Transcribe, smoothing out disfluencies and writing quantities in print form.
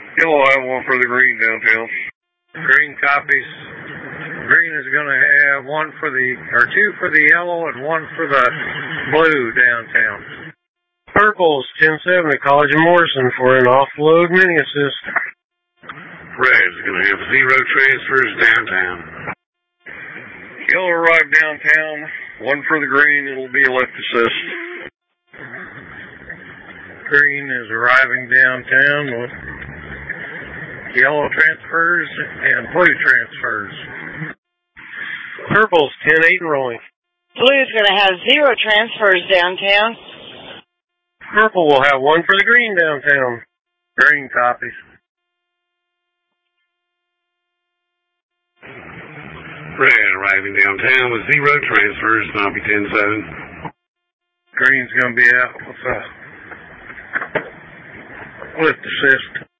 Yellow will have one for the green downtown. Green copies. Green is going to have two for the yellow and one for the blue downtown. Purple's 1070 College of Morrison for an offload mini assist. Red's going to have 0 transfers downtown. Yellow arrived downtown, one for the green, it'll be a left assist. Green is arriving downtown with yellow transfers and blue transfers. Purple's 10-8 and rolling. Blue's going to have 0 transfers downtown. Purple will have one for the green downtown. Green copies. Red arriving downtown with 0 transfers, and I'll be 10-7. Green's going to be out with a lift assist.